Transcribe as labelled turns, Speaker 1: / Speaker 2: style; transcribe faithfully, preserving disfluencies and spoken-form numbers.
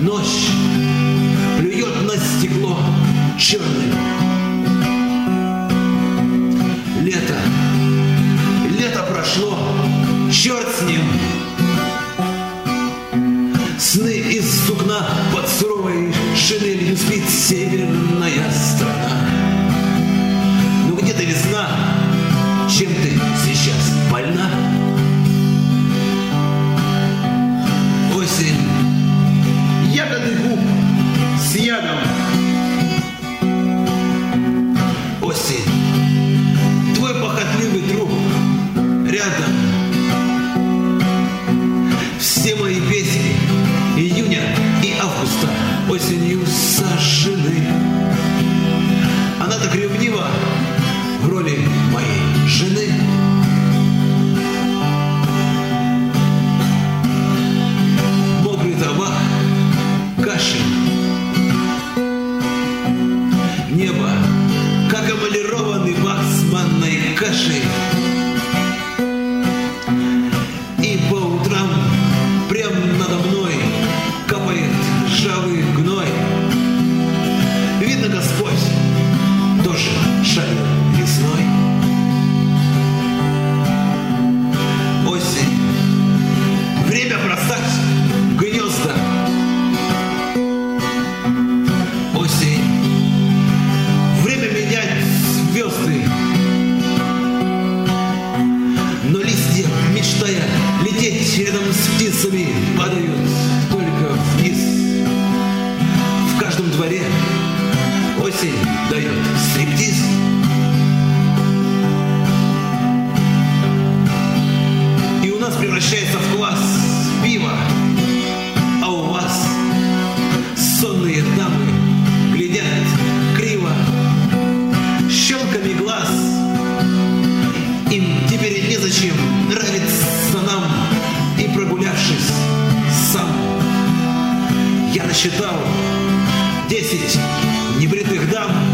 Speaker 1: Ночь плюет на стекло черным. Лето, лето прошло, черт с ним. Сны из сукна под суровой шинелью спит северная страна. Ну где ты, весна? Чем ты сейчас больна? Осень, ягоды губ с ядом. Осень, твой похотливый труп рядом. Все мои песни июня и августа осенью сожжены. Она так ревнива в роли моей жены. Мокрый табак, кашель, небо, как эмалированный бак с манной кашей. И по утрам прям надо мной капает ржавый гной. Видно, Господь тоже шарит весной. Осень, время бросать гнезда. Осень, время менять звезды. Но листья, мечтая лететь рядом с птицами, падают только вниз. В каждом дворе осень дает стриптиз. И у нас превращается в класс пива, а у вас сонные дамы глядят криво щелками глаз. Им теперь незачем нравится нам. И прогулявшись сам, я насчитал десять небритых дам.